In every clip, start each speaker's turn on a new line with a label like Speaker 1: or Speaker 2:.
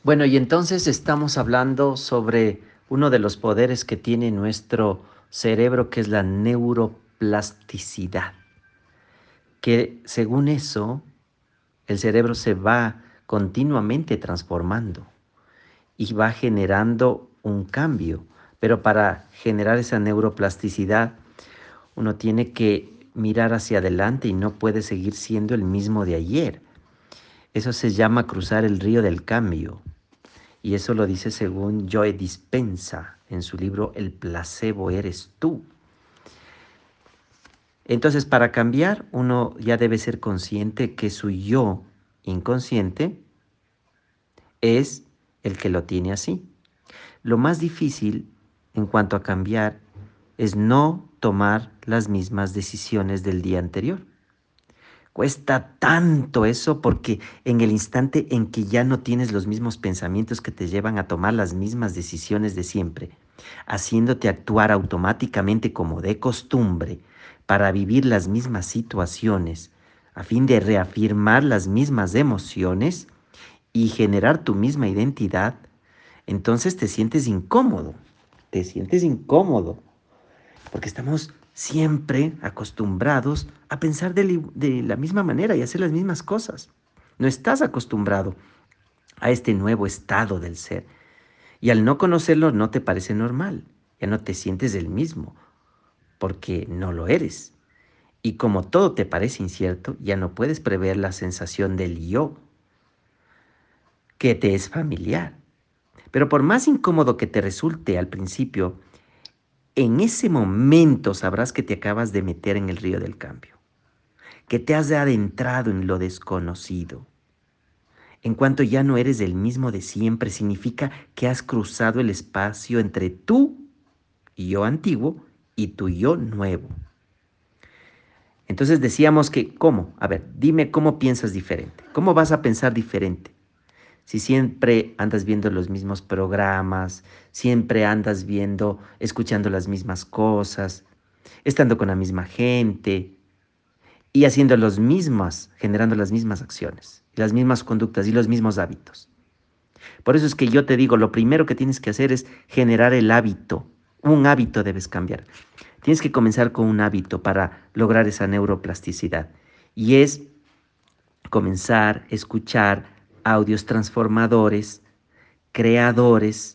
Speaker 1: Bueno, y entonces estamos hablando sobre uno de los poderes que tiene nuestro cerebro, que es la neuroplasticidad, que según eso, el cerebro se va continuamente transformando y va generando un cambio. Pero para generar esa neuroplasticidad, uno tiene que mirar hacia adelante y no puede seguir siendo el mismo de ayer. Eso se llama cruzar el río del cambio. Y eso lo dice según Joe Dispenza en su libro El placebo eres tú. Entonces, para cambiar, uno ya debe ser consciente que su yo inconsciente es el que lo tiene así. Lo más difícil en cuanto a cambiar es no tomar las mismas decisiones del día anterior. Cuesta tanto eso porque en el instante en que ya no tienes los mismos pensamientos que te llevan a tomar las mismas decisiones de siempre, haciéndote actuar automáticamente como de costumbre para vivir las mismas situaciones, a fin de reafirmar las mismas emociones y generar tu misma identidad, entonces te sientes incómodo, porque estamos siempre acostumbrados a pensar de la misma manera y hacer las mismas cosas. No estás acostumbrado a este nuevo estado del ser. Y al no conocerlo no te parece normal. Ya no te sientes el mismo, porque no lo eres. Y como todo te parece incierto, ya no puedes prever la sensación del yo, que te es familiar. Pero por más incómodo que te resulte al principio, en ese momento sabrás que te acabas de meter en el río del cambio, que te has adentrado en lo desconocido. En cuanto ya no eres el mismo de siempre, significa que has cruzado el espacio entre tu yo antiguo y tu yo nuevo. Entonces decíamos que, ¿cómo? A ver, dime cómo piensas diferente. ¿Cómo vas a pensar diferente? Si siempre andas viendo los mismos programas, siempre andas viendo, escuchando las mismas cosas, estando con la misma gente y haciendo los mismas, generando las mismas acciones, las mismas conductas y los mismos hábitos. Por eso es que yo te digo, lo primero que tienes que hacer es generar el hábito. Un hábito debes cambiar. Tienes que comenzar con un hábito para lograr esa neuroplasticidad. Y es comenzar a escuchar audios transformadores, creadores,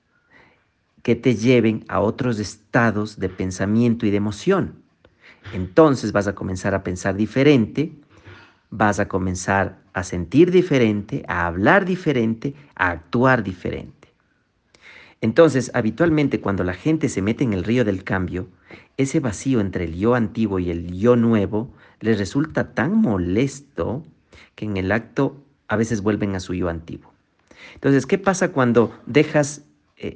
Speaker 1: que te lleven a otros estados de pensamiento y de emoción. Entonces vas a comenzar a pensar diferente, vas a comenzar a sentir diferente, a hablar diferente, a actuar diferente. Entonces, habitualmente cuando la gente se mete en el río del cambio, ese vacío entre el yo antiguo y el yo nuevo les resulta tan molesto que en el acto a veces vuelven a su yo antiguo. Entonces, ¿qué pasa cuando dejas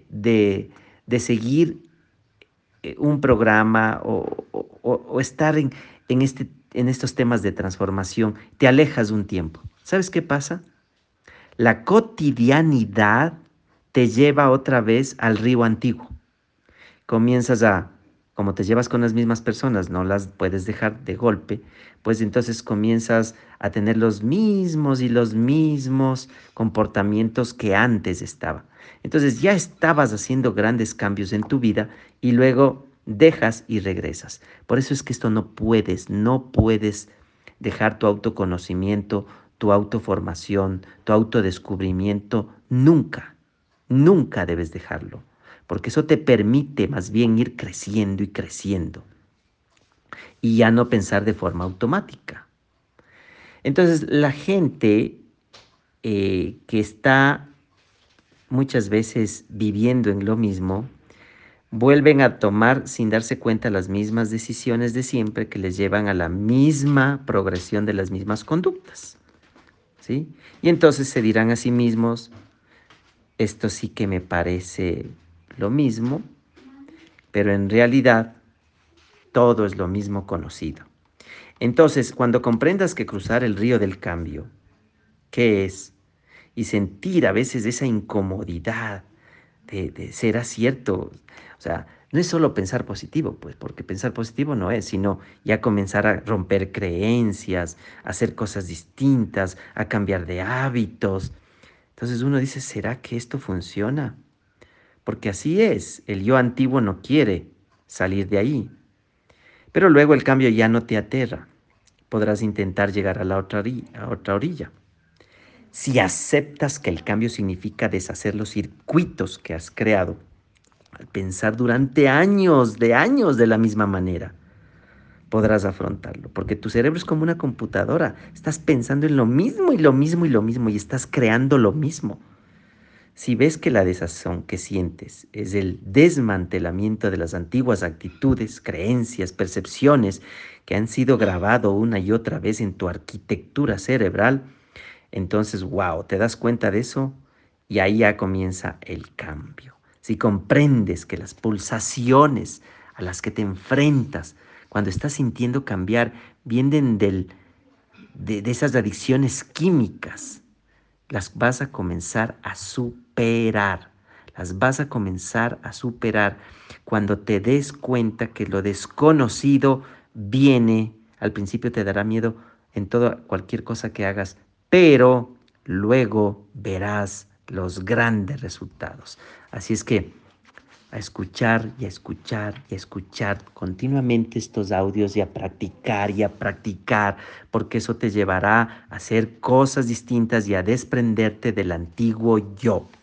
Speaker 1: de seguir un programa o estar en estos temas de transformación? Te alejas un tiempo. ¿Sabes qué pasa? La cotidianidad te lleva otra vez al río antiguo. Comienzas a, como te llevas con las mismas personas, no las puedes dejar de golpe, pues entonces comienzas a tener los mismos y los mismos comportamientos que antes estaba. Entonces ya estabas haciendo grandes cambios en tu vida y luego dejas y regresas. Por eso es que esto no puedes dejar tu autoconocimiento, tu autoformación, tu autodescubrimiento, nunca, nunca debes dejarlo, porque eso te permite más bien ir creciendo y creciendo y ya no pensar de forma automática. Entonces, la gente que está muchas veces viviendo en lo mismo, vuelven a tomar sin darse cuenta las mismas decisiones de siempre que les llevan a la misma progresión de las mismas conductas, ¿sí? Y entonces se dirán a sí mismos, esto sí que me parece lo mismo, pero en realidad todo es lo mismo conocido. Entonces, cuando comprendas que cruzar el río del cambio, ¿qué es? Y sentir a veces esa incomodidad de ser cierto, o sea, no es solo pensar positivo, pues, porque pensar positivo no es, sino ya comenzar a romper creencias, a hacer cosas distintas, a cambiar de hábitos. Entonces uno dice, ¿será que esto funciona? Porque así es, el yo antiguo no quiere salir de ahí. Pero luego el cambio ya no te aterra. Podrás intentar llegar a la otra orilla. Si aceptas que el cambio significa deshacer los circuitos que has creado al pensar durante años de la misma manera, podrás afrontarlo, porque tu cerebro es como una computadora, estás pensando en lo mismo y lo mismo y lo mismo y estás creando lo mismo. Si ves que la desazón que sientes es el desmantelamiento de las antiguas actitudes, creencias, percepciones que han sido grabado una y otra vez en tu arquitectura cerebral, entonces, wow, te das cuenta de eso y ahí ya comienza el cambio. Si comprendes que las pulsaciones a las que te enfrentas cuando estás sintiendo cambiar vienen de esas adicciones químicas, las vas a comenzar a superar. Las vas a comenzar a superar cuando te des cuenta que lo desconocido viene. Al principio te dará miedo en toda cualquier cosa que hagas, pero luego verás los grandes resultados. Así es que a escuchar y a escuchar y a escuchar continuamente estos audios y a practicar, porque eso te llevará a hacer cosas distintas y a desprenderte del antiguo yo.